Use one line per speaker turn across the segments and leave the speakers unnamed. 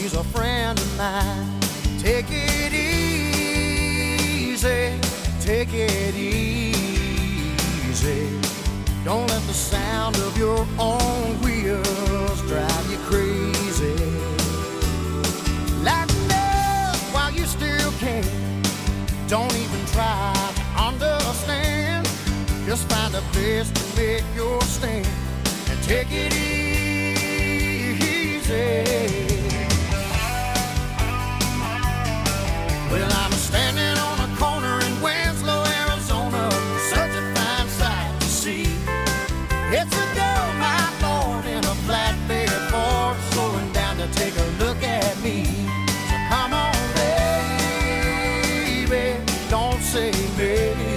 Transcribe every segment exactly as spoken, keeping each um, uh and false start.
He's a friend of mine. Take it easy, take it easy. Don't let the sound of your own wheels drive you crazy. Lighten up while you still can. Don't even try to understand. Just find a place to make your stand and take it easy. Well, I'm standing on a corner in Winslow, Arizona, such a fine sight to see. It's a girl, my Lord, in a flatbed Ford, slowing down to take a look at me. So come on, baby, don't say maybe.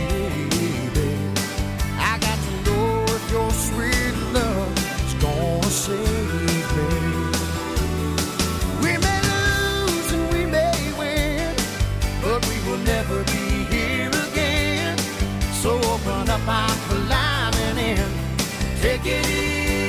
I got to know if your sweet love is gonna save me. We may lose and we may win, but we will never be here again. So open up, I'm climbing in. Take it easy.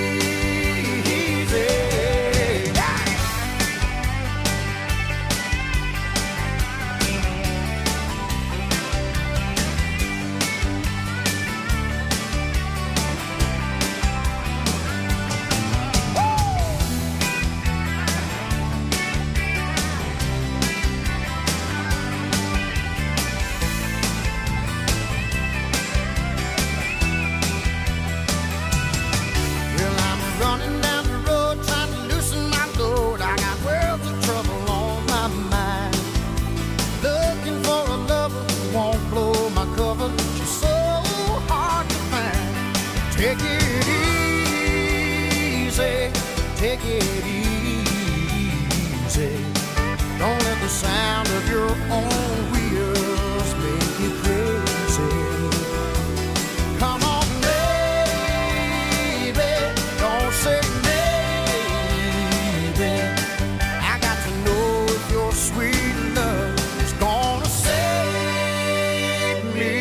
Take it easy, take it easy. Don't let the sound of your own wheels make you crazy. Come on, baby, don't say maybe. I got to know if your sweet love is gonna save me.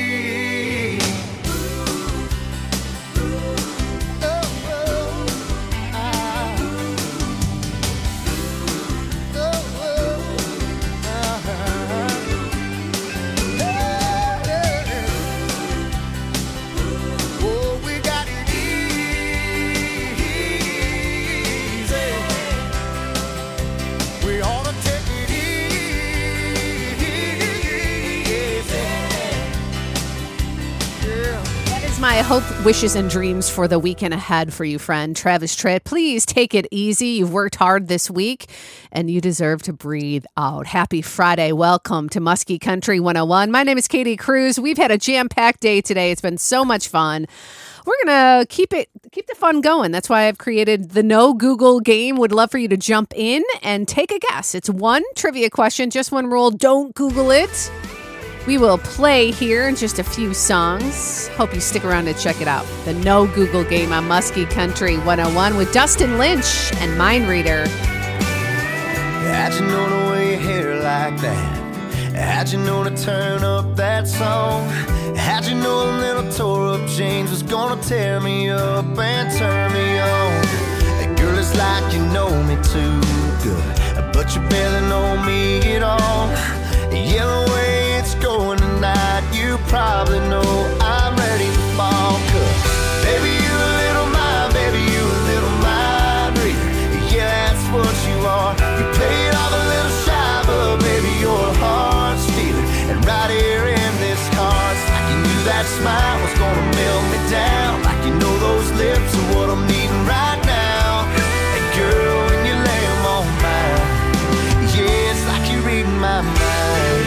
My hope, wishes, and dreams for the weekend ahead for you, friend. Travis Tritt, please take it easy. You've worked hard this week, and you deserve to breathe out. Happy Friday. Welcome to Muskie Country one oh one. My name is Katie Cruz. We've had a jam-packed day today. It's been so much fun. We're going to keep it, keep the fun going. That's why I've created the No Google game. Would love for you to jump in and take a guess. It's one trivia question, just one rule. Don't Google it. We will play here in just a few songs. Hope you stick around to check it out. The No Google game on Muskie Country one oh one with Dustin Lynch and Mind Reader.
How'd you know to wear your hair like that? How'd you know to turn up that song? How'd you know a little tore up jeans was gonna tear me up and turn me on? Hey, girl, it's like you know me too good, but you barely know me at all. Yeah, the way it's going tonight, you probably know I'm ready to fall. Cause baby, you a little mind, baby, you a little mind reader. Yeah, that's what you are. You play it off a little shy, but baby, you're a heart stealer. And right here in this car, it's like you knew that smile was gonna melt me down. Like you know those lips are what I'm needing right now. And girl, when you lay them on mine, yeah, it's like you're reading my mind.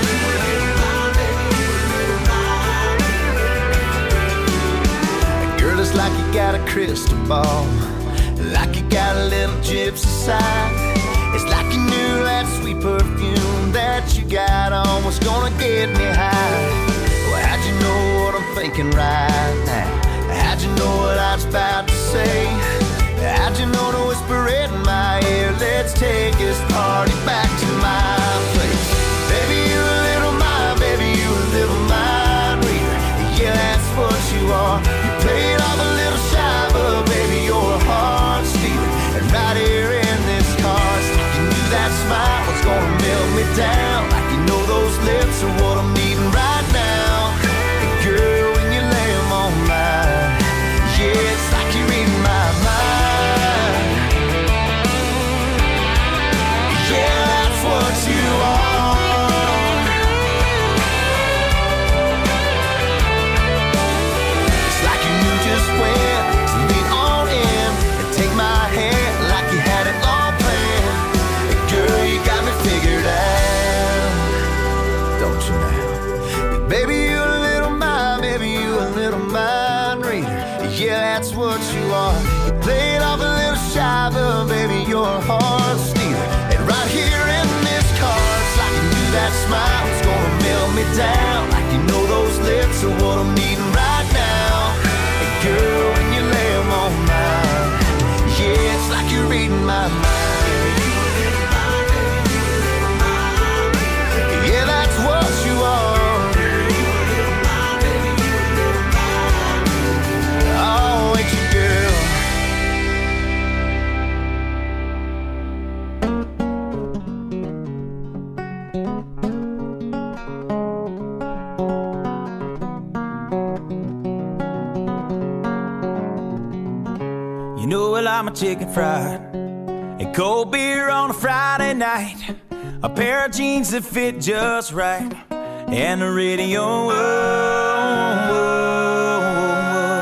It's like you got a crystal ball, like you got a little gypsy side. It's like you knew that sweet perfume that you got on was gonna get me high. Well, how'd you know what I'm thinking right now? How'd you know what I was about to say? How'd you know to whisper it in my ear? Let's take this party back to my place. Baby, you a little mind, baby, you a little mind reader. Yeah, that's what you are. You play it off a little shy, but baby, you're a heart stealer. And right here in this car, it's like you knew that Play it off a little shy, but baby, you're a hard stealer. And right here in this car, it's like you knew that smile was gonna melt me down. Like you know those lips are what I'm needing right now. And girl, when you lay them on mine, yeah, it's like you're reading my mind. Yeah, that's what you are. Oh, ain't you, girl?
You know I like my chicken fried and cold beer on a Friday night, a pair of jeans that fit just right, and the radio. Whoa, whoa, whoa.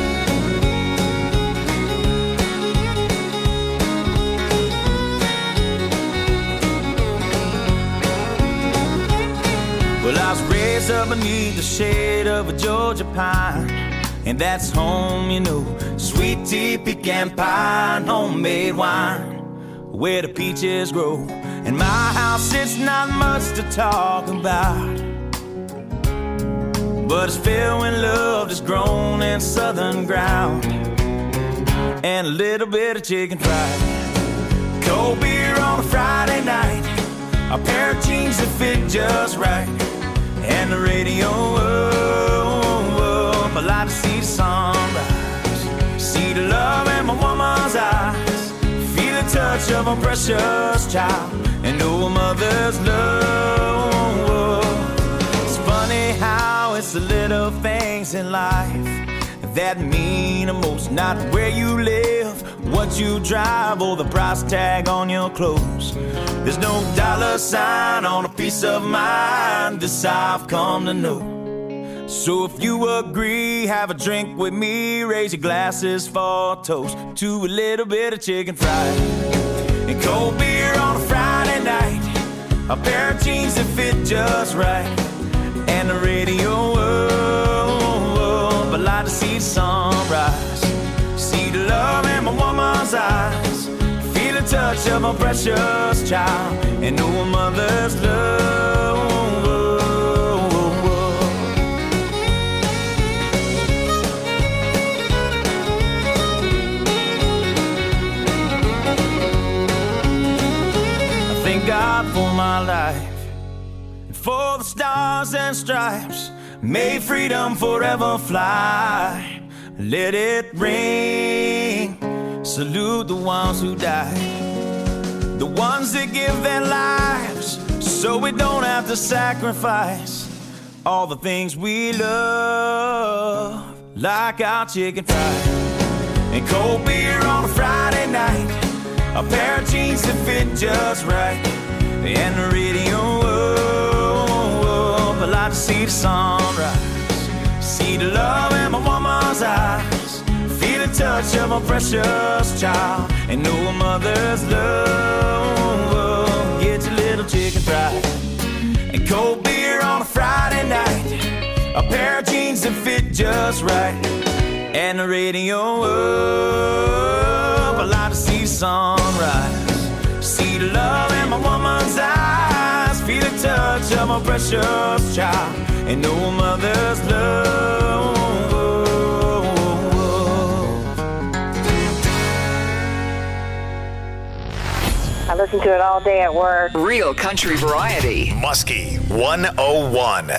Well, I was raised up beneath the shade of a Georgia pine, and that's home, you know. Sweet tea, pecan pie, and homemade wine, where the peaches grow. In my house, it's not much to talk about, but it's filled with love that's grown in southern ground, and a little bit of chicken fried. Cold beer on a Friday night, a pair of jeans that fit just right, and the radio up. I like to see the sunrise, see the love in my woman's eyes, feel the touch of a precious child, and know a mother's love. It's funny how it's the little things in life that mean the most. Not where you live, what you drive, or the price tag on your clothes. There's no dollar sign on a piece of mind, this I've come to know. So if you agree, have a drink with me, raise your glasses for a toast to a little bit of chicken fried and cold beer on a Friday night, a pair of jeans that fit just right, and the radio up. I like to see the sunrise, see the love in my woman's eyes, feel the touch of a precious child, and know a mother's love. God for my life, and for the stars and stripes, may freedom forever fly. Let it ring, salute the ones who died, the ones that give their lives so we don't have to sacrifice all the things we love, like our chicken fried and cold beer on a Friday night, a pair of jeans that fit just right, and the radio up. I like to see the sunrise, see the love in my woman's eyes, feel the touch of a precious child, and know a mother's love. Get your little chicken fried and cold beer on a Friday night, a pair of jeans that fit just right, and the radio up. I like to see the sunrise, see the love in my woman's eyes, feel the touch of my precious child, and know a mother's love.
I listen to it all day at work.
Real country variety.
Muskie one oh one.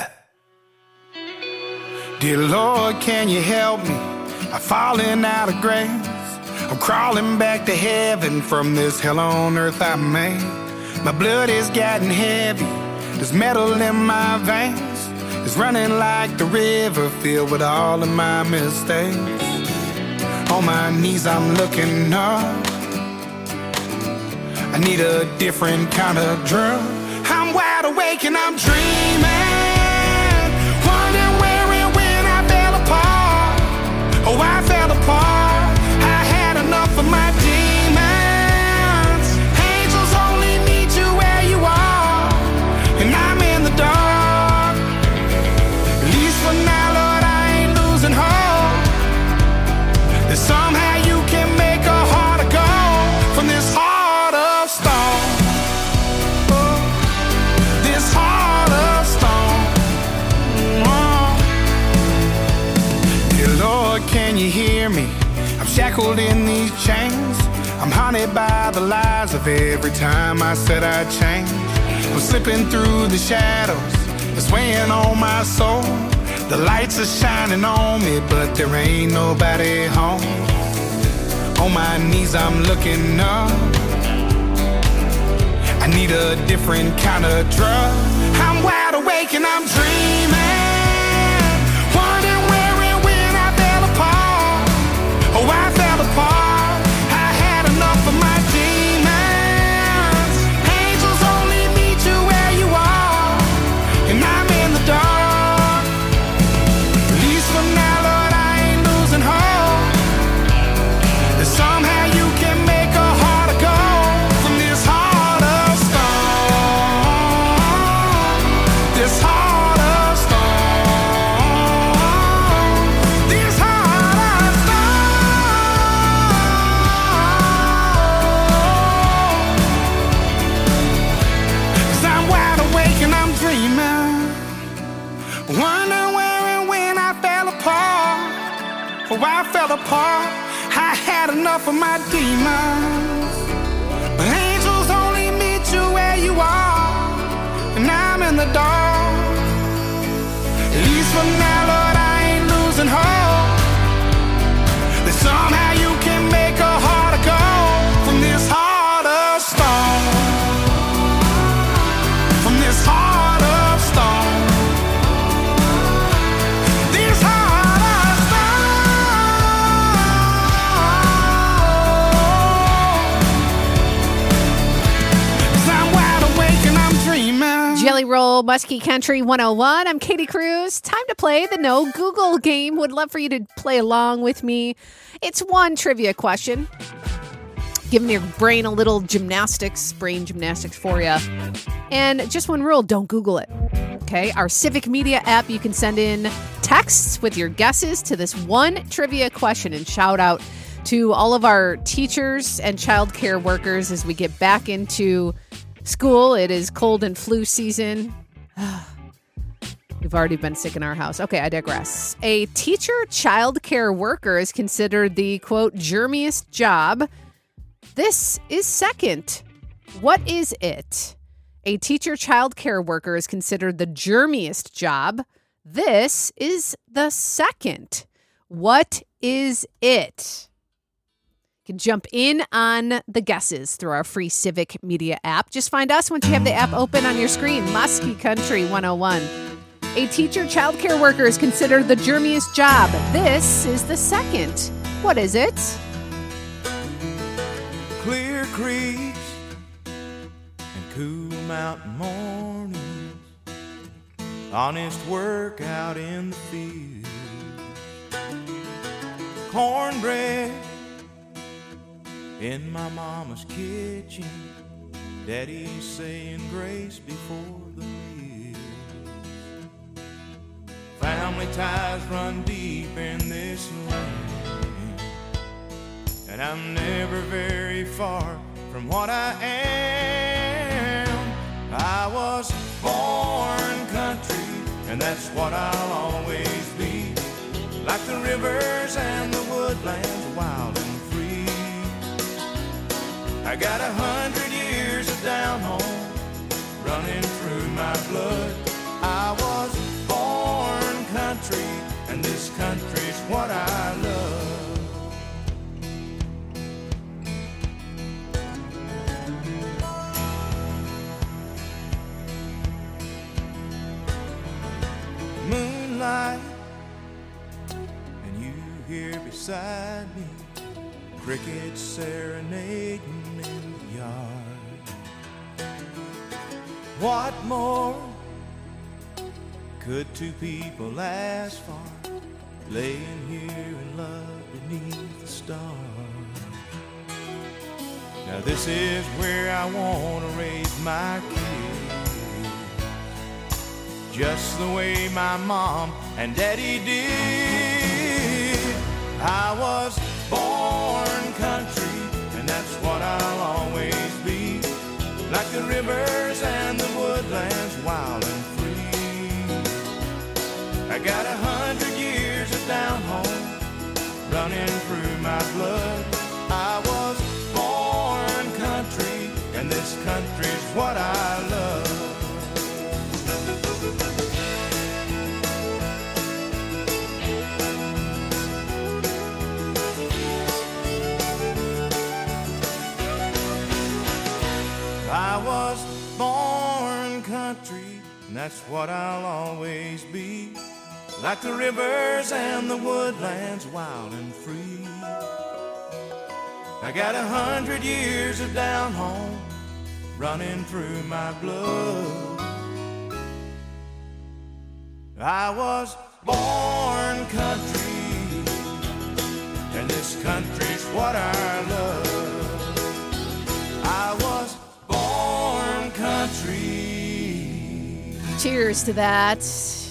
Dear Lord, can you help me? I'm falling out of grace. I'm crawling back to heaven from this hell on earth I made. My blood is getting heavy, there's metal in my veins. It's running like the river filled with all of my mistakes. On my knees I'm looking up, I need a different kind of drug. I'm wide awake and I'm dreaming, wondering where and when I fell apart. Oh, I fell apart, I had enough of my demons. Angels only meet you where you are, and I'm in the dark. At least for now, Lord, I ain't losing hope that somehow you can
chains. I'm haunted by the lies of every time I said I'd change. I'm slipping through the shadows, it's weighing on my soul. The lights are shining on me, but there ain't nobody home. On my knees I'm looking up, I need a different kind of drug. I'm wide awake and I'm dreaming, wondering where and when I fell apart. Oh, I fell apart, I had enough of my demons. Angels only meet you where you are, and I'm in the dark. At least for now, Lord, I ain't losing hope that somehow you can make a heart of gold from this heart of stone. This heart of stone. This heart of stone. 'Cause I'm wide awake and I'm dreaming, wondering where and when I fell apart. Oh, I fell apart, I had enough of my demons. But angels only meet you where you are, and I'm in the dark. At least for now, Lord, I ain't losing hope that somehow you can make a heart of gold from this heart of stone. From this heart of stone. This heart of stone. 'Cause I'm wide awake and I'm dreaming.
Jelly Roll, Muskie Country one oh one. I'm Katie Cruz. Time to play the No Google game. Would love for you to play along with me. It's one trivia question, giving your brain a little gymnastics, brain gymnastics for you. And just one rule, don't Google it. Okay, our Civic Media app, you can send in texts with your guesses to this one trivia question, and shout out to all of our teachers and childcare workers as we get back into school. It is cold and flu season. We've already been sick in our house. Okay, I digress. A teacher childcare worker is considered the, quote, germiest job. This is second. What is it? A teacher childcare worker is considered the germiest job. This is the second. What is it? You can jump in on the guesses through our free Civic Media app. Just find us once you have the app open on your screen. Muskie Country one oh one. A teacher childcare worker is considered the germiest job. This is the second. What is it?
Clear creeks and cool mountain mornings, honest work out in the field, cornbread in my mama's kitchen, daddy's saying grace before the meal. Family ties run deep in this land, and I'm never very far from what I am. I was born country, and that's what I'll always be. Like the rivers and the woodlands, wild and free. I got a hundred years of down home running through my blood. I was born country, and this country's what I love. Moonlight, and you here beside me, crickets serenading in the yard. What more could two people ask for, laying here in love beneath the stars? Now this is where I want to raise my kids, just the way my mom and daddy did. I was born country, and that's what I'll always be. Like the rivers and the woodlands, wild and free. I got a hundred years of down home running through my blood. I
was born country, and that's what I'll always be. Like the rivers and the woodlands, wild and free. I got a hundred years of down home running through my blood. I was born country, and this country's what I love. I was born country.
Cheers to that.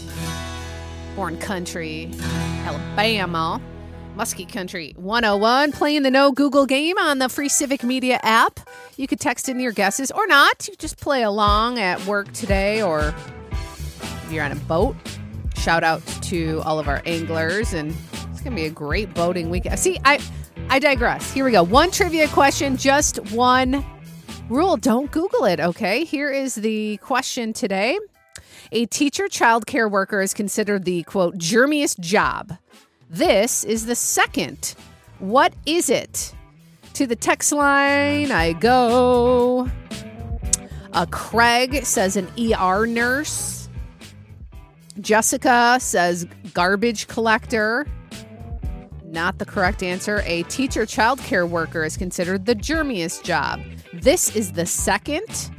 Born country, Alabama. Muskie Country one oh one, playing the No Google game on the free Civic Media app. You could text in your guesses or not. You just play along at work today, or if you're on a boat. Shout out to all of our anglers, and it's going to be a great boating weekend. See, I, I digress. Here we go. One trivia question, just one rule. Don't Google it, okay? Here is the question today. A teacher child care worker is considered the, quote, germiest job. This is the second. What is it? To the text line I go. Uh, Craig says an E R nurse. Jessica says garbage collector. Not the correct answer. A teacher child care worker is considered the germiest job. This is the second.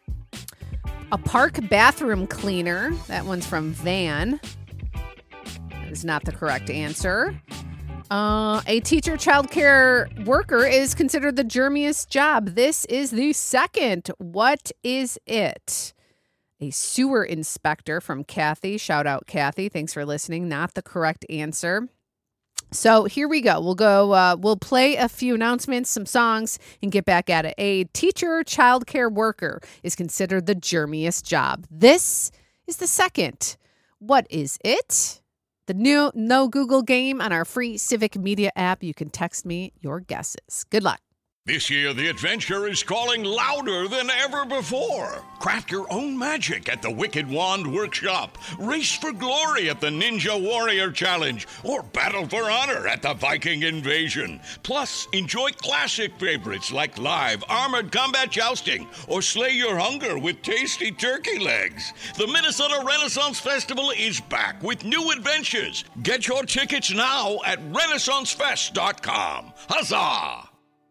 A park bathroom cleaner. That one's from Van. That is not the correct answer. Uh, a teacher child care worker is considered the germiest job. This is the second. What is it? A sewer inspector from Kathy. Shout out, Kathy. Thanks for listening. Not the correct answer. So here we go. We'll go, uh, we'll play a few announcements, some songs, and get back at it. A teacher child care worker is considered the germiest job. This is the second. What is it? The new No Google game on our free Civic Media app. You can text me your guesses. Good luck.
This year, the adventure is calling louder than ever before. Craft your own magic at the Wicked Wand Workshop. Race for glory at the Ninja Warrior Challenge. Or battle for honor at the Viking Invasion. Plus, enjoy classic favorites like live armored combat jousting. Or slay your hunger with tasty turkey legs. The Minnesota Renaissance Festival is back with new adventures. Get your tickets now at renaissance fest dot com. Huzzah!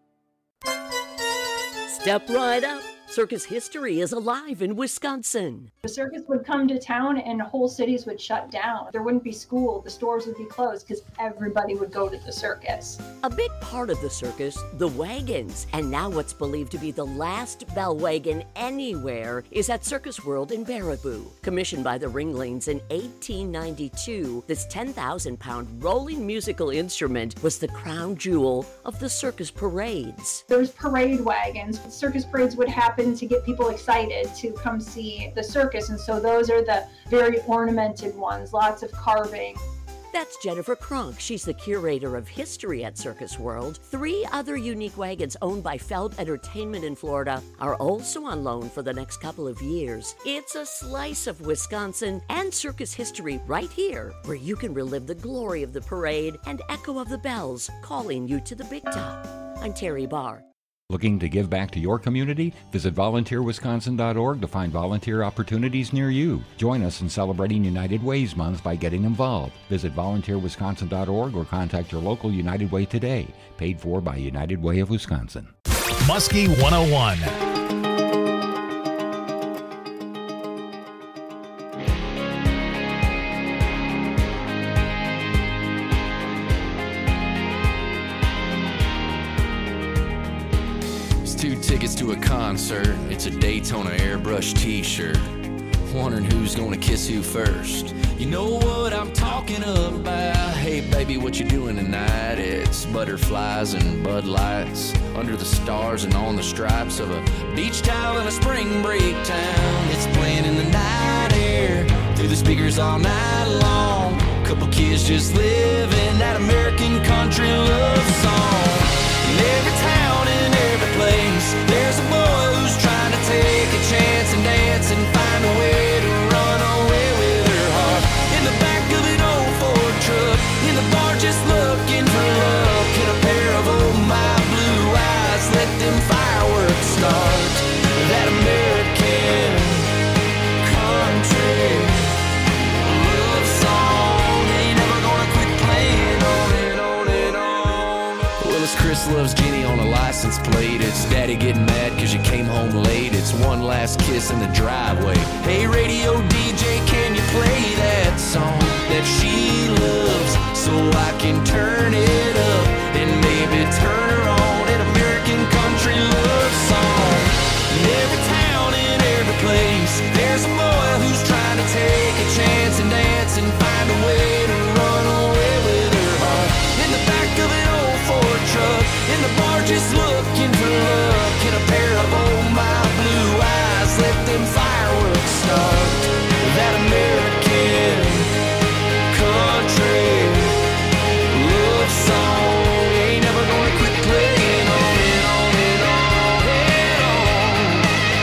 Step right up. Circus history is alive in Wisconsin.
The circus would come to town and whole cities would shut down. There wouldn't be school, the stores would be closed because everybody would go to the circus.
A big part of the circus, the wagons. And now what's believed to be the last bell wagon anywhere is at Circus World in Baraboo. Commissioned by the Ringlings in eighteen ninety-two, this ten thousand pound rolling musical instrument was the crown jewel of the circus parades.
There was parade wagons. Circus parades would happen to get people excited to come see the circus, and so those are the very ornamented ones, lots of carving.
That's Jennifer Kronk. She's the curator of history at Circus World. Three other unique wagons owned by Feld Entertainment in Florida are also on loan for the next couple of years. It's a slice of Wisconsin and circus history right here, where you can relive the glory of the parade and echo of the bells calling you to the big top. I'm Terry Barr.
Looking to give back to your community? Visit volunteer wisconsin dot org to find volunteer opportunities near you. Join us in celebrating United Ways Month by getting involved. Visit volunteer wisconsin dot org or contact your local United Way today. Paid for by United Way of Wisconsin.
Muskie one oh one.
Tickets to a concert, it's a Daytona airbrush t-shirt. Wondering who's gonna kiss who first. You know what I'm talking about. Hey baby, what you doing tonight? It's butterflies and Bud Lights under the stars and on the stripes of a beach towel in a spring break town. It's playing in the night air through the speakers all night long. Couple kids just living that American country love song. In every town and every place, there's a boy who's trying to take a chance and dance and find a way to run away with her heart. In the back of an old Ford truck, in the bar just looking for love. Can a pair of old my blue eyes let them fireworks start? That American loves Jenny on a license plate. It's daddy getting mad cause you came home late. It's one last kiss in the driveway. Hey radio D J, can you play that song that she loves so I can turn it up and maybe turn her on an American country love song. In every town, in every place, there's a boy who's trying to take a chance and dance and find a way to run away with her heart. In the back of an old Ford truck, in the bar just looking for luck. In a pair of oh my blue eyes, let them fireworks start. That American country love song ain't never gonna quit playing on and on and on and on.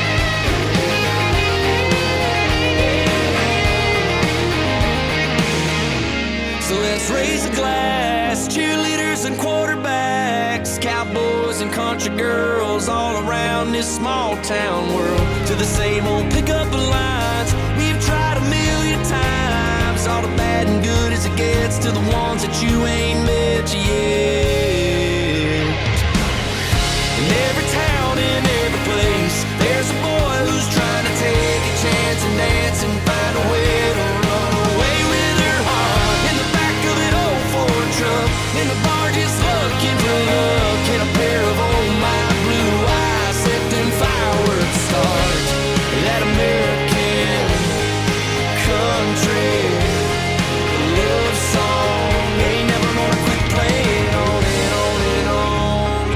So let's raise a glass, cheerleaders and quarterbacks, cowboys and country girls all around this small town world, to the same old pickup lines we've tried a million times, all the bad and good as it gets, to the ones that you ain't met yet. In every town, in every place, there's a boy who's trying to take a chance and dance and find a way to run away with her heart. In the back of an old Ford truck, in the bar just looking for luck. In a pair of oh my blue eyes, let them fireworks start. That American country love song ain't never gonna quit playing on and on and on.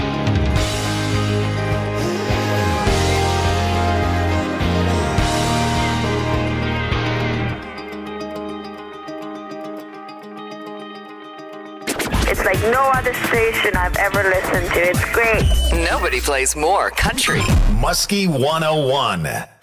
It's like no other station I've ever listened to. It's great.
Nobody plays more country.
Muskie one oh one.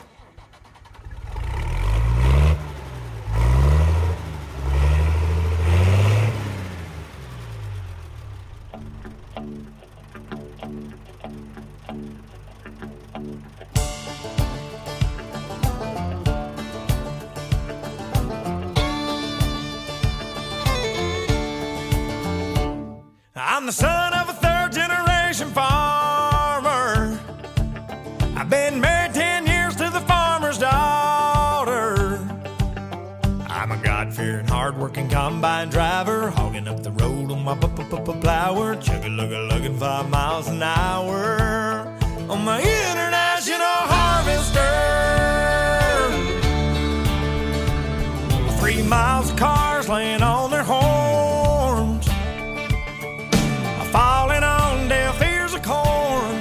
I'm the son of a third generation farmer. I've been married ten years to the farmer's daughter. I'm a God-fearing, hard-working combine driver, hogging up the road on my plower, chugga-lugga-lugging five miles an hour on my international harvester. Three miles of cars laying on their horns, falling on deaf ears of corn,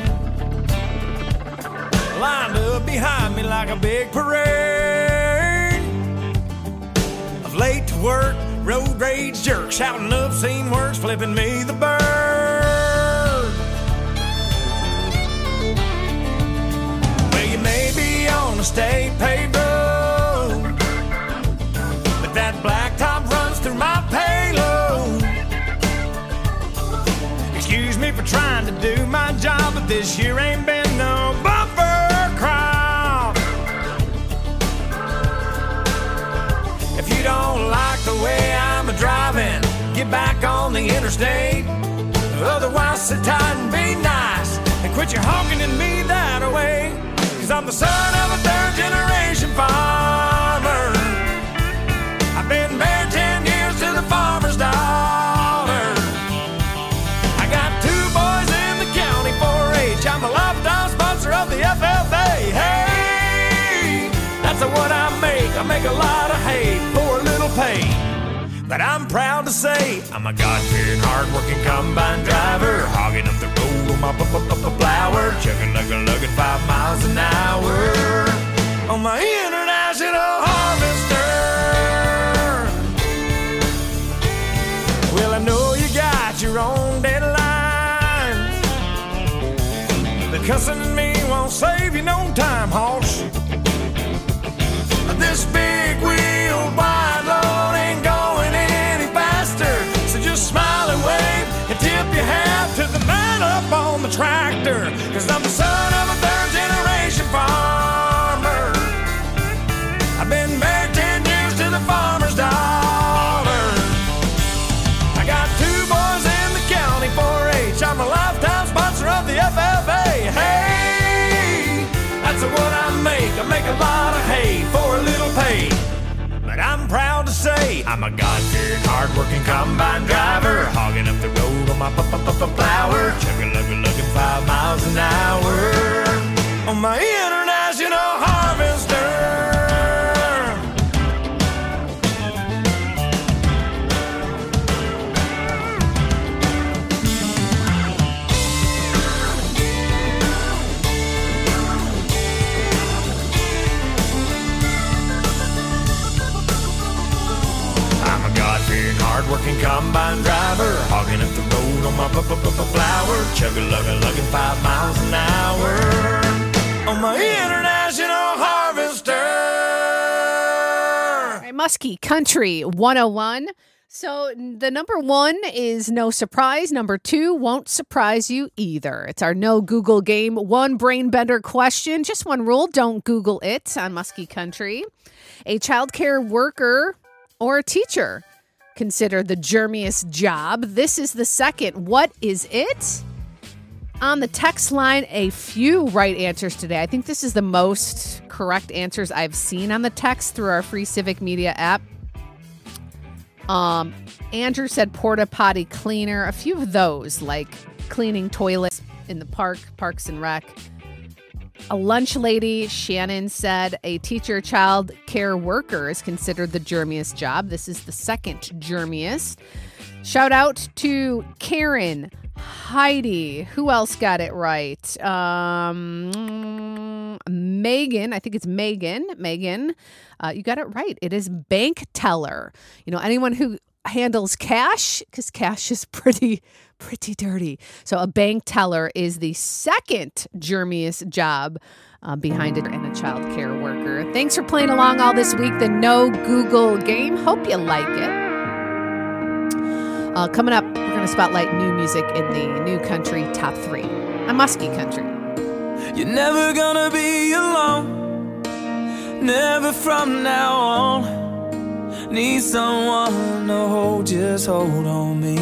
lined up behind me like a big parade of late to work, road rage jerks, shouting obscene words, flipping me the bird. Well, you may be on a state paved road, but that blacktop runs through my payload. Excuse me for trying to do my job, but this year ain't been no bumper crop. If you don't like the way I'm a-driving, get back on the interstate. Otherwise, sit tight and be nice and quit your honking at me that way. Cause I'm the son of a third-generation farmer. I've been married ten years to the farmer's daughter. I got two boys in the county four H. I'm a lifetime sponsor of the F F A. Hey, that's what I make. I make a lot of hay for a little pay. But I'm proud to say I'm a God-fearing, hard-working combine driver, hogging up the road on my plower, chugging-lugga-lugging five miles an hour on my international harvester. Well, I know you got your own deadlines, but cussing at me won't save you no time, hoss. This big wheel wide load ain't going any faster, so just smile and wave and tip your hat to the man up on the tractor. Cause I'm the son of a third-generation farmer. I've been married ten years to the farmer's daughter. I got two boys in the county four H. I'm a lifetime
say I'm a God-fearing, hard-working combine driver, hogging up the road on my p-p-p-flower, chugga-lugga-lugging five miles an hour on my international harvester. Hard-working combine driver, hogging up the road on my p-p-p-flower, chugga-lugga-lugging five miles an hour on my international harvester.
All right, Muskie Country one oh one. So the number one is no surprise. Number two won't surprise you either. It's our no Google game. One brain bender question. Just one rule. Don't Google it on Muskie Country. A childcare worker or a teacher considered the germiest job. This is the second. What is it? On the text line, a few right answers today. I think this is the most correct answers I've seen on the text through our free Civic Media app. Um, Andrew said porta potty cleaner. A few of those, like cleaning toilets in the park, Parks and Rec. A lunch lady, Shannon, said a teacher child care worker is considered the germiest job. This is the second germiest. Shout out to Karen, Heidi. Who else got it right? Um, Megan. I think it's Megan. Megan, uh, you got it right. It is bank teller. You know, anyone who handles cash, because cash is pretty pretty dirty. So a bank teller is the second germiest job uh, behind it, and a child care worker. Thanks for playing along all this week, the No Google game. Hope you like it. Uh, coming up, we're going to spotlight new music in the New Country Top three. I'm Muskie Country.
You're never gonna be alone, never from now on. Need someone to hold, just hold on me.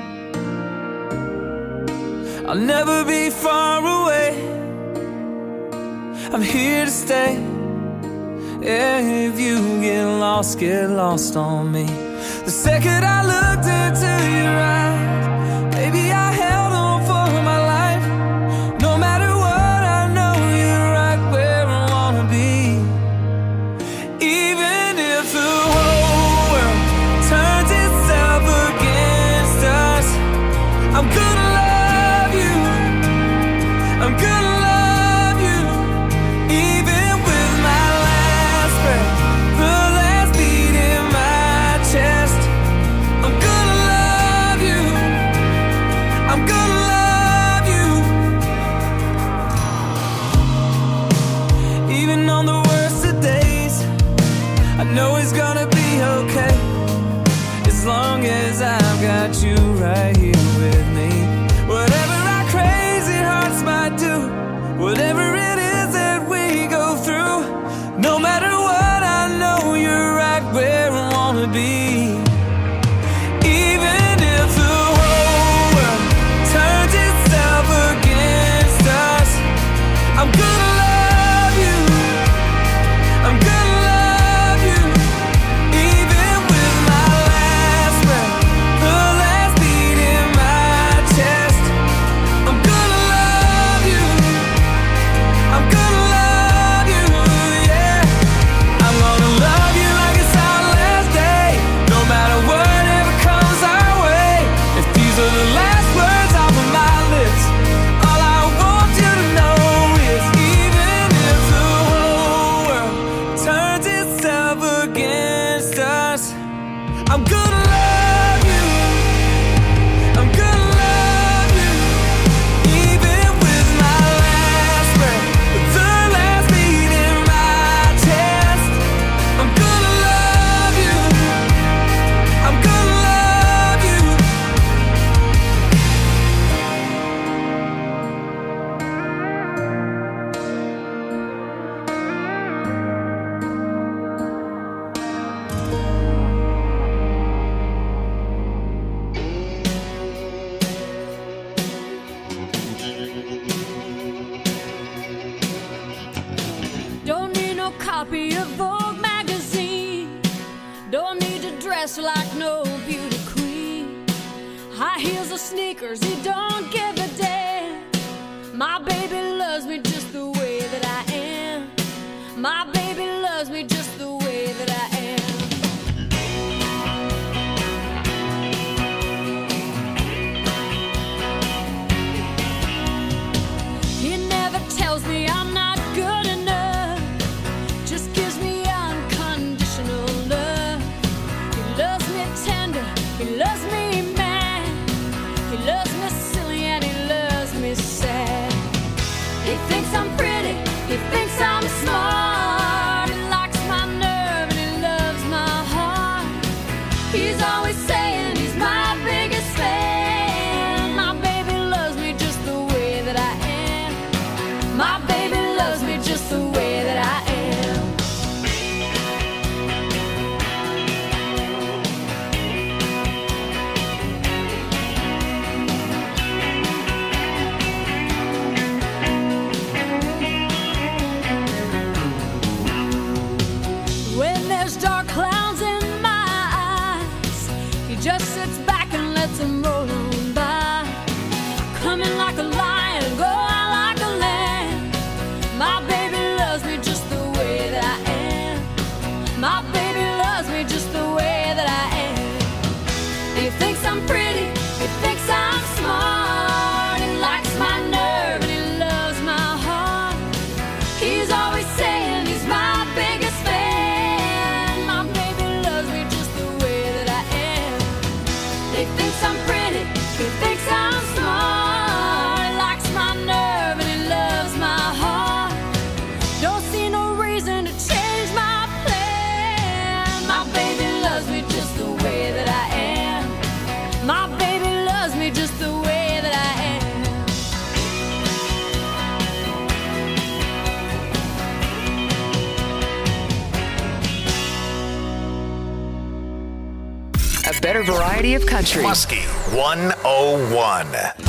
I'll never be far away, I'm here to stay. Yeah, if you get lost, get lost on me. The second I looked into your eyes, baby, I held on for my life. No matter what, I know you're right where I wanna be. Even if the whole world turns itself against us, I'm gonna love you, I'm gonna love you. Even with my last breath, the last beat in my chest, I'm gonna love you, I'm gonna love you. Even on the worst of days, I know it's gonna be okay, as long as I've got you right here with me. Whatever our crazy hearts might do, whatever it is that we go through, no matter what, I know you're right where I wanna be. Even if the whole world turns itself against us, I'm gonna love you, I'm gonna love you. Even with my last breath, the last beat in my chest, I'm gonna love you, I'm gonna love you, yeah. I'm gonna love you like it's our last day, no matter whatever comes our way. If these are the last words off of my lips, all I want you to know is even if the whole world turns itself against us, I'm gonna love you, I'm gonna love you. Even with my last breath, the last beat in my chest, I'm gonna love you, I'm gonna love you.
Don't need no copy of Vogue magazine. Don't need to dressed like no beauty queen. High heels or sneakers, he don't give a damn. My baby loves me just the way that I am. My baby loves me just the way that I am. He never tells me I'm not good enough, just gives me unconditional love. He loves me tender, he loves me mad, he loves me silly and he loves me sad. He thinks I'm pretty, he thinks I'm smart, he likes my nerve and he loves my heart. He's always saying he's my biggest fan. My baby loves me just the way that I am. My baby loves me just the way that I am. When there's dark clouds in my eyes, he just sits back and lets them roll on by. Coming like a lion, go out like a lamb. My baby loves me just the way that I am. My baby loves me just the way that I am. He thinks I'm pretty, he thinks I'm smart, he likes my nerve and he loves my heart. He's always saying he's my biggest fan. My baby loves me just the way that I am. He thinks I'm pretty, he thinks I'm smart, he likes my nerve and he loves my heart. Don't see no reason to change my plan. My baby loves me just the way that I am. My baby loves me just the way that I am.
A better variety of country.
Muskie one oh one.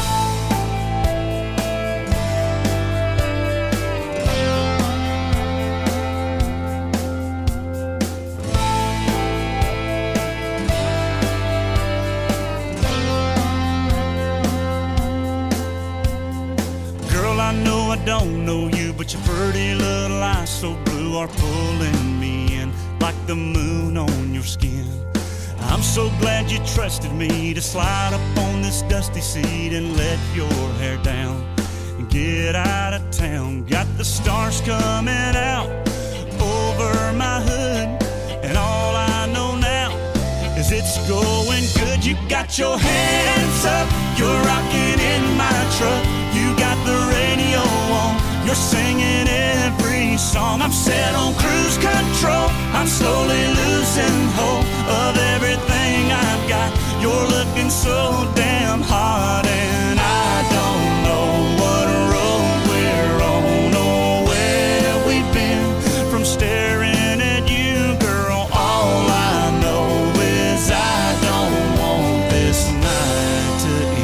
Girl, I know I don't know you, but your pretty little eyes so blue are pulling me in like the moon on your skin. I'm so glad you trusted me to slide up on this dusty seat and let your hair down and get out of town. Got the stars coming out over my hood, and all I know now is it's going good. You got your hands up, you're rocking in my truck. You got the radio on, you're singing every song. I'm set on cruise control, I'm slowly losing hope of everything I've got. You're looking so damn hot, and I don't know what road we're on or where we've been. From staring at you, girl, all I know is I don't want this night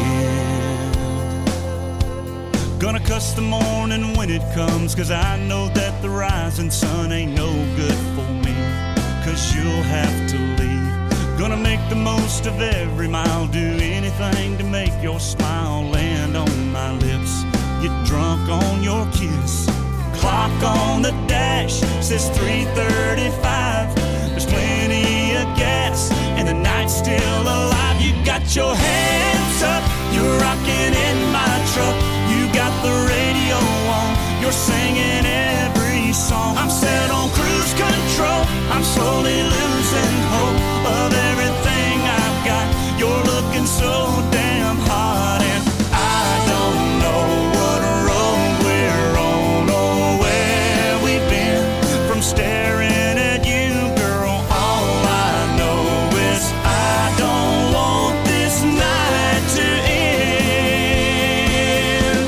to end. Gonna cuss the morning when it comes, 'cause I know that the rising sun ain't no good for me, 'cause you'll have to leave. Gonna make the most of every mile, do anything to make your smile land on my lips. Get drunk on your kiss. Clock on the dash says three thirty-five. There's plenty of gas and the night's still alive. You got your hands up, you're rocking in my truck. You got the radio on, you're singing every song. I'm set on cruise control, I'm slowly losing hope of everything I've got. You're looking so damn hot, and I don't know what road we're on or where we've been. From staring at you, girl, all I know is I don't want this night to end.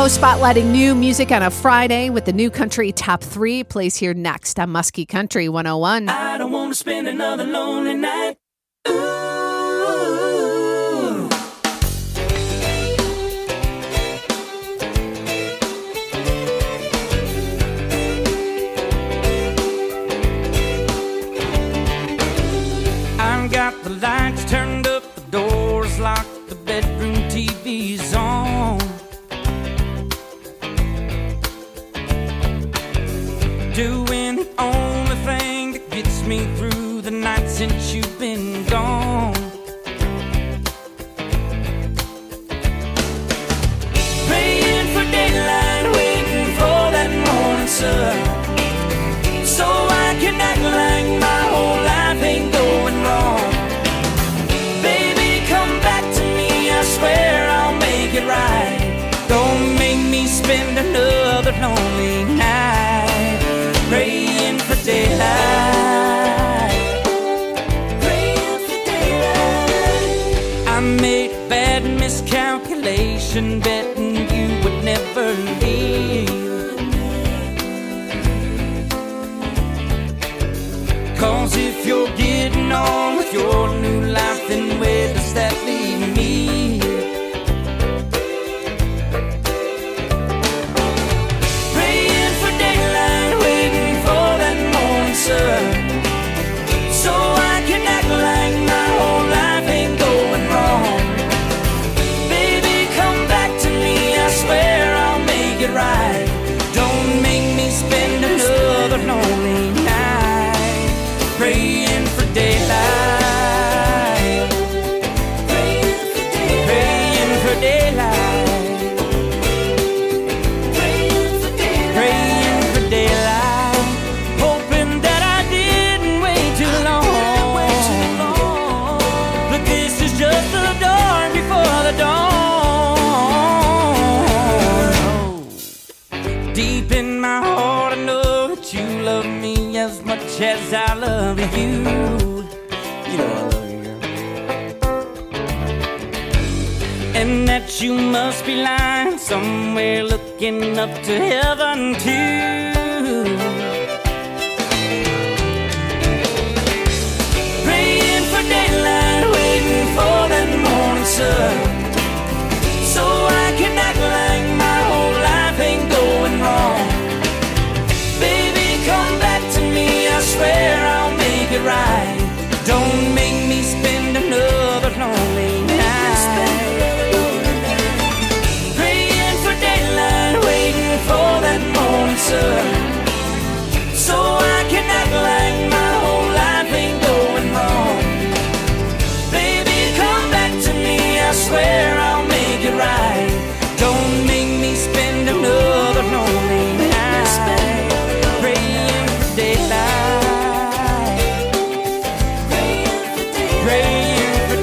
show spotlighting new music on a Friday with the New Country Top three plays here next on Muskie Country one oh one.
I don't want to spend another lonely night. Ooh. I've got the lights turned up, the doors locked, the bedroom T V's on. Doing the only thing that gets me through the night since you've been gone. Praying for daylight, waiting for that morning sun, so I can act like my whole life ain't going wrong. Baby, come back to me, I swear I'll make it right. Don't make me spend another lonely night praying for daylight, praying for daylight. I made a bad miscalculation, betting you would never leave. 'Cause if you're getting on with your new life, then where does that leave me? Praying for daylight, waiting for that morning sun, so I can act like my whole life ain't going wrong. Baby, come back to me, I swear I'll make it right. Don't make me spend another lonely night praying for daylight, praying for daylight, praying for daylight, praying for daylight, praying for daylight, hoping that I didn't wait too long. But this is just the dawn before the dawn. Deep in my heart I know that you love me as much as I love you. You know I love you, girl. And that you must be lying somewhere looking up to heaven too. Praying for daylight, waiting for that morning sun, so I can act like my whole life ain't going wrong. Baby, come back to me, I swear I'll make it right. Don't make me spend another lonely night praying for daylight, waiting for that morning sun, so I can act like my whole life ain't going wrong. Baby, come back to me, I swear I'll make it right. Don't make me spend another lonely night praying for daylight, praying for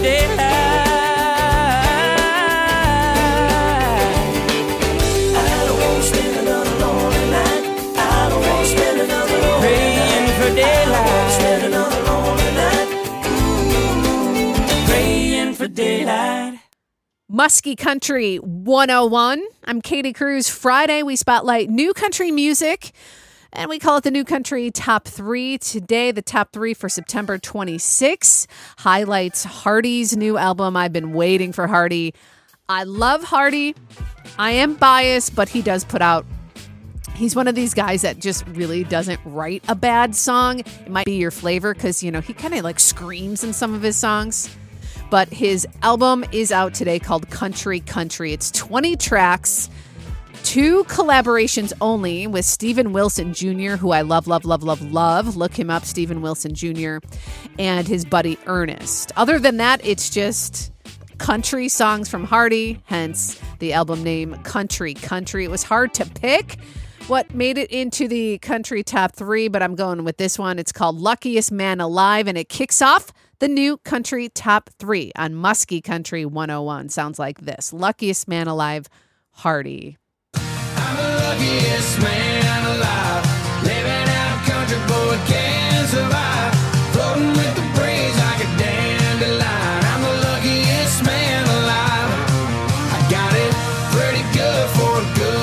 daylight. I don't want to spend another lonely night. I don't want to spend another lonely night praying for daylight. I don't want to spend another lonely night. Ooh, praying for daylight.
Muskie Country one oh one. I'm Katie Cruz. Friday, we spotlight new country music, and we call it the New Country Top three. Today, the top three for September twenty-sixth highlights Hardy's new album. I've been waiting for Hardy. I love Hardy. I am biased, but he does put out, he's one of these guys that just really doesn't write a bad song. It might be your flavor because, you know, he kind of like screams in some of his songs. But his album is out today called Country Country. It's twenty tracks, two collaborations only with Steven Wilson Junior, who I love, love, love, love, love. Look him up, Steven Wilson Junior, and his buddy Ernest. Other than that, it's just country songs from Hardy, hence the album name Country Country. It was hard to pick what made it into the country top three, but I'm going with this one. It's called Luckiest Man Alive, and it kicks off the new country top three on Muskie Country one oh one. Sounds like this. Luckiest Man Alive, Hardy.
I'm the luckiest man alive, living out country boy can survive, floating with the breeze like a dandelion. I'm the luckiest man alive. I got it pretty good for a good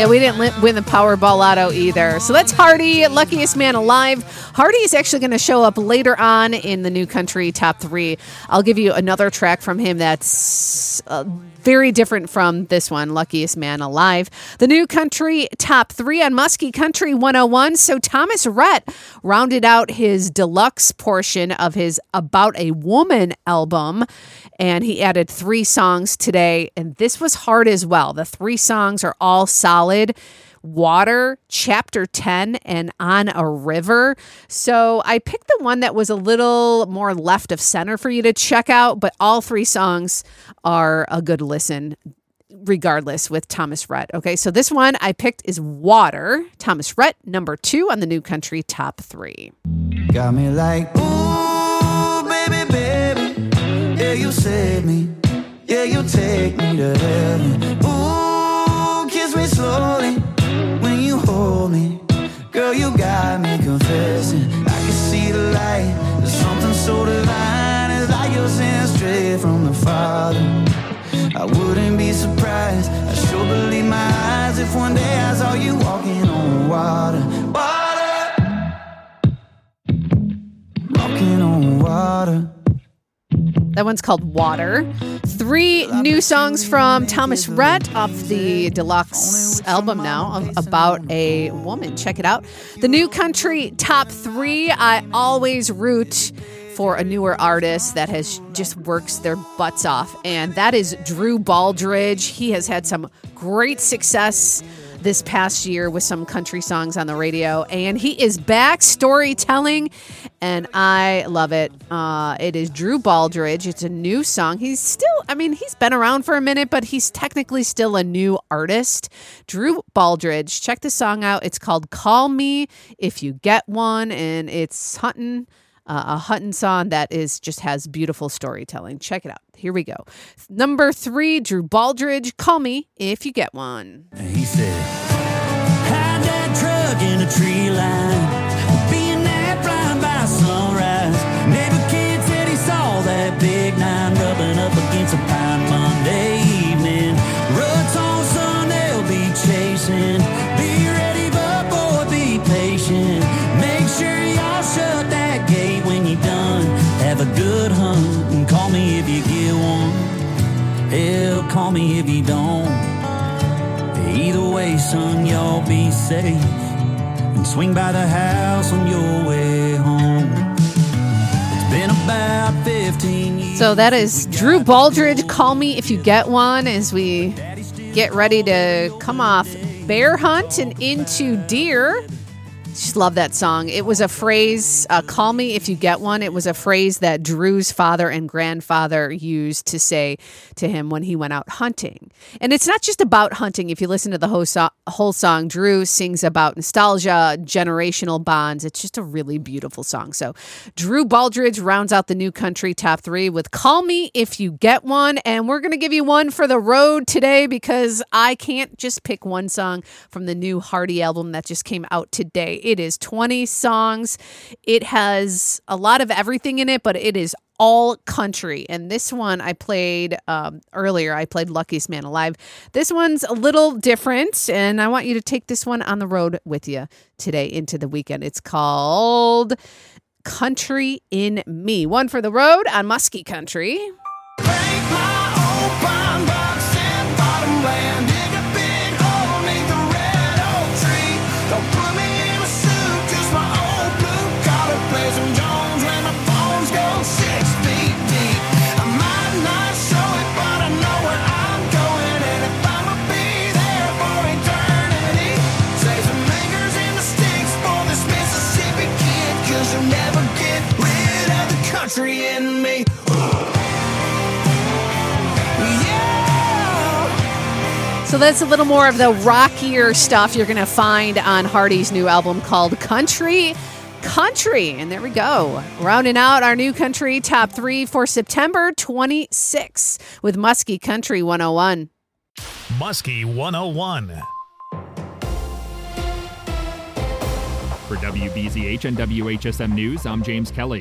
Yeah, we didn't li- win the Powerball Lotto either. So that's Hardy, Luckiest Man Alive. Hardy is actually going to show up later on in the New Country Top three. I'll give you another track from him that's uh, very different from this one, Luckiest Man Alive. The New Country Top three on Muskie Country one oh one. So Thomas Rhett rounded out his deluxe portion of his About a Woman album, and he added three songs today, and this was hard as well. The three songs are all solid. Water, Chapter ten, and On a River. So I picked the one that was a little more left of center for you to check out, but all three songs are a good listen regardless with Thomas Rhett. Okay, so this one I picked is Water. Thomas Rhett, number two on the New Country Top three.
Got me like, ooh, baby, baby. Yeah, you save me. Yeah, you take me to heaven. Ooh, kiss me slowly when you hold me. Girl, you got me confessing. I can see the light. There's something so divine. It's like you're sent straight from the Father. I wouldn't be surprised. I sure believe my eyes if one day I saw you walking on water. Water. Walking on water.
That one's called Water. Three new songs from Thomas Rhett off the deluxe album now of About a Woman. Check it out. The New Country Top three. I always root for a newer artist that has just works their butts off, and that is Drew Baldridge. He has had some great success this past year with some country songs on the radio, and he is back storytelling, and I love it. Uh, it is Drew Baldridge. It's a new song. He's still, I mean, he's been around for a minute, but he's technically still a new artist. Drew Baldridge. Check the song out. It's called Call Me If You Get One, and it's hunting. Uh, a Hutton song that is just has beautiful storytelling. Check it out. Here we go. Number three, Drew Baldridge, Call Me If You Get One.
And he said,
hide that truck in a tree line, being that blind by sunrise. Neighbor kid said he saw that big nine rubbing up against a pine Monday evening. Ruts on sun, they'll be chasing. Be ready, but boy, be patient. Make sure y'all shut that gate when you're done. Have a good hunt and call me if you get one. Hell, call me if you don't. Either way, son, y'all be safe and swing by the house on your way home. It's been about fifteen years.
So that is Drew Baldridge, Call Me If You Get One, as we get ready to come off bear hunt and into deer. Just love that song. It was a phrase, uh, call me if you get one. It was a phrase that Drew's father and grandfather used to say to him when he went out hunting. And it's not just about hunting. If you listen to the whole, so- whole song, Drew sings about nostalgia, generational bonds. It's just a really beautiful song. So Drew Baldridge rounds out the New Country Top three with Call Me If You Get One. And we're going to give you one for the road today because I can't just pick one song from the new Hardy album that just came out today. It is twenty songs. It has a lot of everything in it, but it is all country. And this one I played um, earlier. I played Luckiest Man Alive. This one's a little different, and I want you to take this one on the road with you today into the weekend. It's called Country in Me. One for the road on Muskie Country.
Country in me. Yeah.
So that's a little more of the rockier stuff you're going to find on Hardy's new album called Country Country. And there we go. Rounding out our New Country Top three for September twenty-sixth with Muskie Country one oh one.
Muskie one oh one. For W B Z H and W H S M News, I'm James Kelly.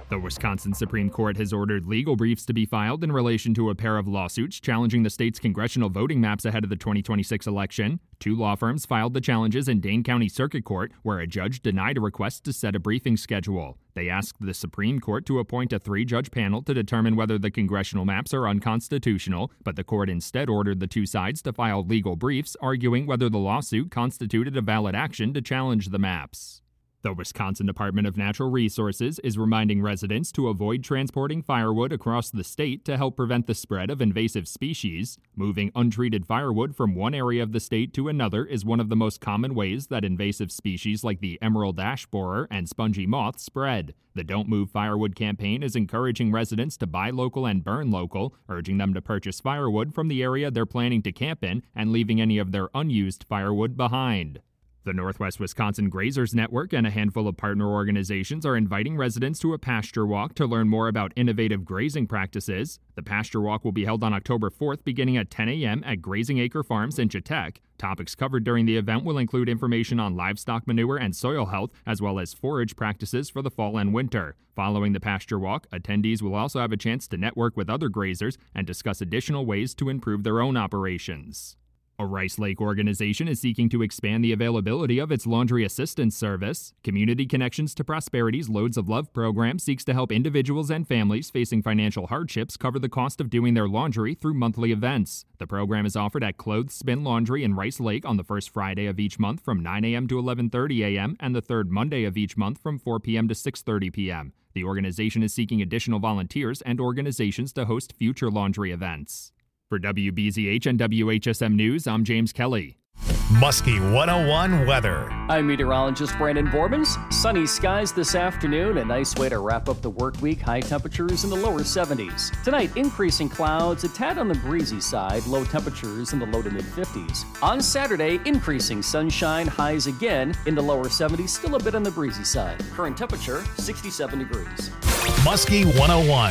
The Wisconsin Supreme Court has ordered legal briefs to be filed in relation to a pair of lawsuits challenging the state's congressional voting maps ahead of the twenty twenty-six election. Two law firms filed the challenges in Dane County Circuit Court, where a judge denied a request to set a briefing schedule. They asked the Supreme Court to appoint a three-judge panel to determine whether the congressional maps are unconstitutional, but the court instead ordered the two sides to file legal briefs arguing whether the lawsuit constituted a valid action to challenge the maps. The Wisconsin Department of Natural Resources is reminding residents to avoid transporting firewood across the state to help prevent the spread of invasive species. Moving untreated firewood from one area of the state to another is one of the most common ways that invasive species like the emerald ash borer and spongy moth spread. The Don't Move Firewood campaign is encouraging residents to buy local and burn local, urging them to purchase firewood from the area they're planning to camp in and leaving any of their unused firewood behind. The Northwest Wisconsin Grazers Network and a handful of partner organizations are inviting residents to a pasture walk to learn more about innovative grazing practices. The pasture walk will be held on October fourth beginning at ten a.m. at Grazing Acre Farms in Chautauqua. Topics covered during the event will include information on livestock manure and soil health, as well as forage practices for the fall and winter. Following the pasture walk, attendees will also have a chance to network with other grazers and discuss additional ways to improve their own operations. A Rice Lake organization is seeking to expand the availability of its laundry assistance service. Community Connections to Prosperity's Loads of Love program seeks to help individuals and families facing financial hardships cover the cost of doing their laundry through monthly events. The program is offered at Clothes Spin Laundry in Rice Lake on the first Friday of each month from nine a.m. to eleven thirty a.m. and the third Monday of each month from four p.m. to six thirty p.m. The organization is seeking additional volunteers and organizations to host future laundry events. For W B Z H and W H S M News, I'm James Kelly.
Muskie one oh one weather.
I'm meteorologist Brandon Borbens. Sunny skies this afternoon, a nice way to wrap up the work week. High temperatures in the lower seventies. Tonight, increasing clouds, a tad on the breezy side, low temperatures in the low to mid fifties. On Saturday, increasing sunshine, highs again in the lower seventies, still a bit on the breezy side. Current temperature, sixty-seven degrees.
Muskie one oh one.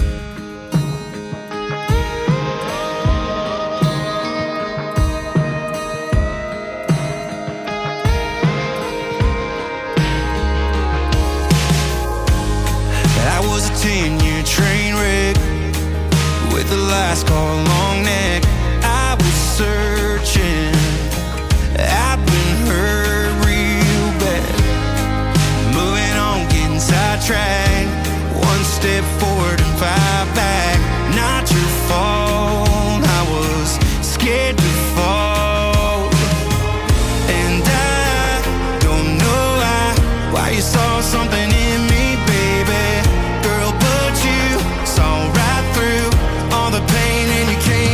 ten-year train wreck with the last car long neck. I was searching, I've been hurt real bad. Moving on, getting sidetracked. One step forward and five back. Not your fault, I was scared to fall. And I don't know why, why you saw something in me, baby. Girl, but you saw right through all the pain and you came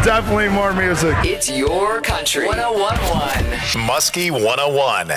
Definitely more music.
It's your country. one oh one point one.
Muskie one oh one.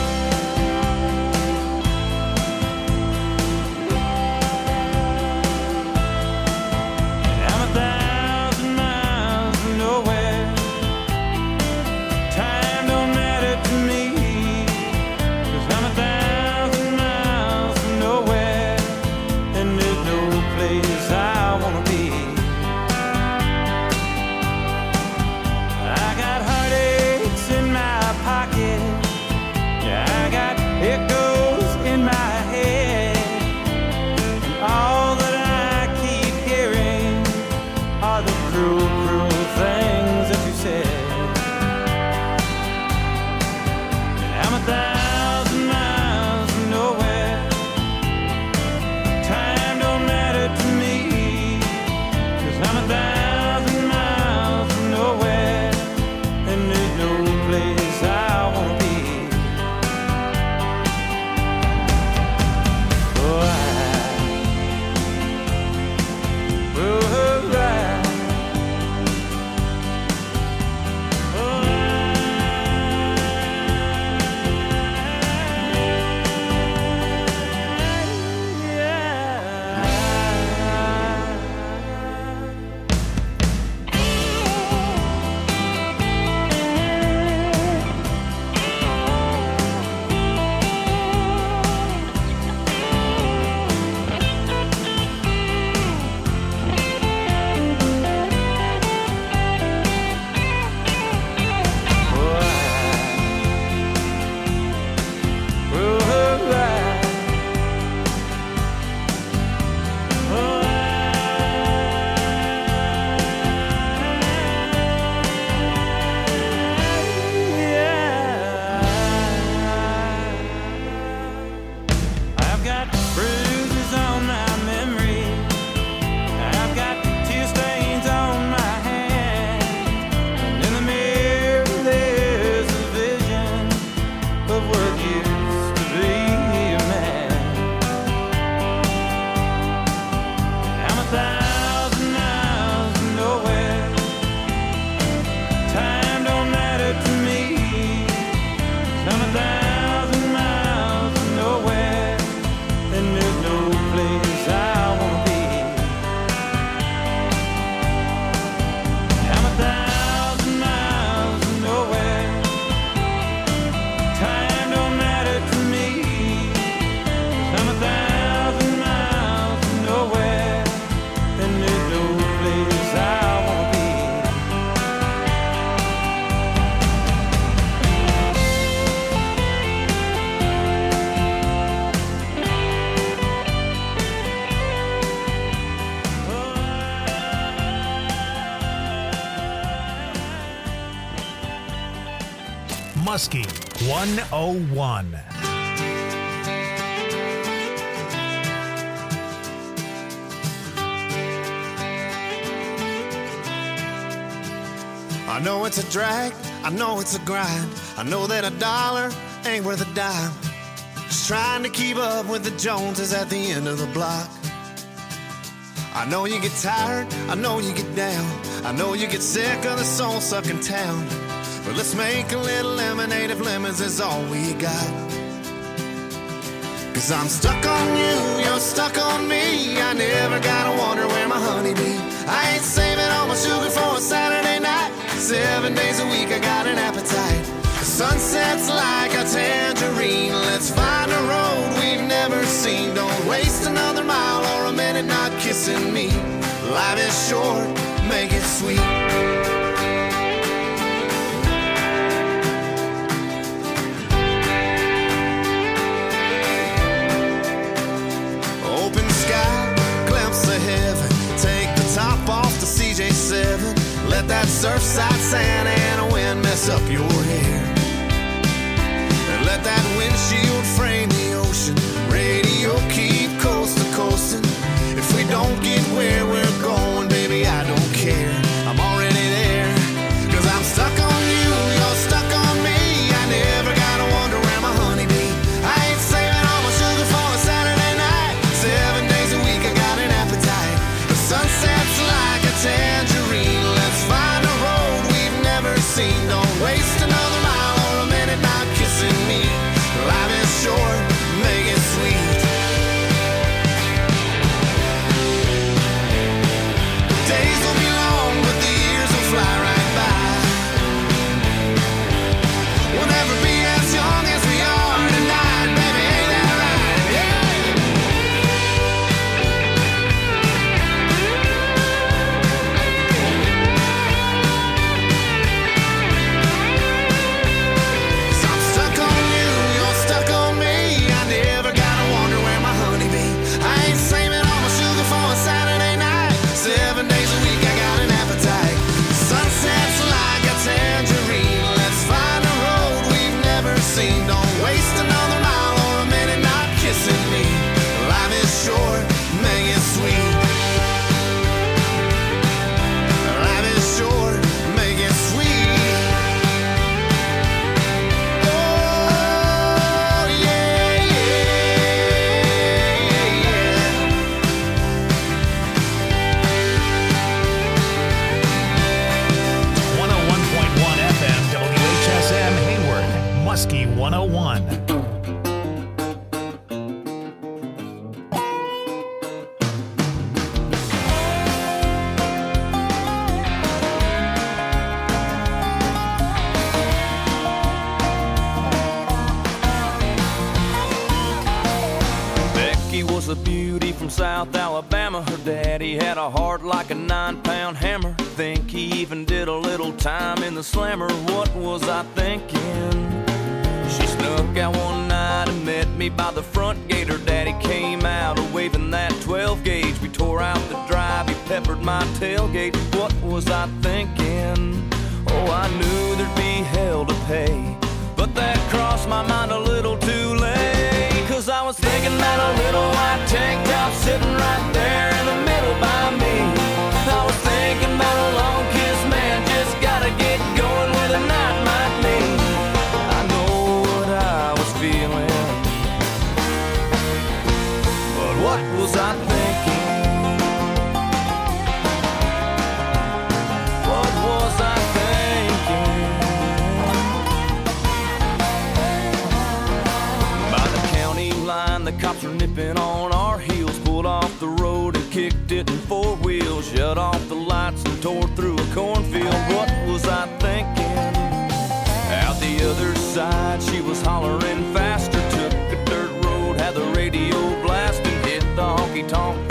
Muskie one oh one.
I know it's a drag, I know it's a grind. I know that a dollar ain't worth a dime. Just trying to keep up with the Joneses at the end of the block. I know you get tired, I know you get down. I know you get sick of the soul-sucking town. But let's make a little lemonade if lemons is all we got. Cause I'm stuck on you, you're stuck on me. I never gotta wonder where my honey be. I ain't saving all my sugar for a Saturday night. Seven days a week I got an appetite. The sunset's like a tangerine. Let's find a road we've never seen. Don't waste another mile or a minute not kissing me. Life is short, make it sweet. Let that Surfside Santa and a wind mess up your hair. And let that windshield frame the ocean. Radio keep coast to coasting. If we don't get where we're going, baby, I don't care. I'm already there. Cause I'm stuck on you, you're stuck on me. I never gotta wonder where my honey be. I ain't saving all my sugar for a Saturday night. Seven days a week I got an appetite. The sunset's like a tangerine. Let's find
Daddy had a heart like a nine-pound hammer. Think he even did a little time in the slammer. What was I thinking? She snuck out one night and met me by the front gate. Her daddy came out waving that twelve gauge. We tore out the drive, he peppered my tailgate. What was I thinking? Oh, I knew there'd be hell to pay, but that crossed my mind a little too late. Cause I was thinking that a little white tank top sitting right there in the middle by me. I was thinking about a long kiss, man, just gotta get going with a night might mean. I know what I was feeling, but what was I thinking? What was I thinking? By the county line, the cops were nipping on our heels. Pulled off the road and kicked it in four wheels. Shut off the lights and tore through a cornfield. What was I thinking? Out the other side, she was hollering faster. Took a dirt road, had the radio blasting. Hit the honky-tonk